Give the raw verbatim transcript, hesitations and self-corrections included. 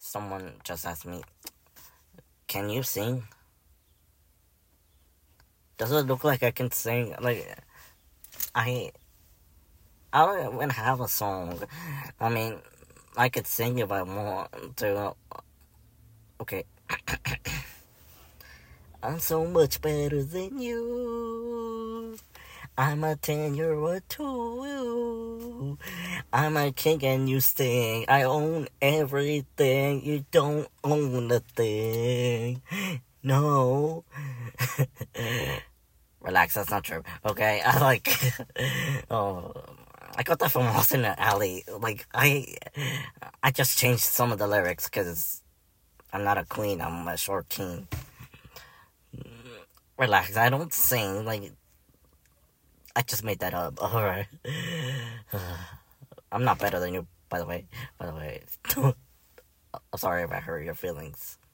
someone just asked me, "Can you sing? Does it look like I can sing?" Like, I, I don't even have a song. I mean, I could sing if I want to. Okay. I'm so much better than you. I'm a ten year old too. I'm a king and you sting. I own everything. You don't own a thing. No. Relax, that's not true. Okay, I like. Oh, I got that from Austin Alley. Like I, I just changed some of the lyrics because I'm not a queen. I'm a short king. Relax, I don't sing. Like I just made that up. All right. I'm not better than you, by the way. By the way, I'm sorry if I hurt your feelings.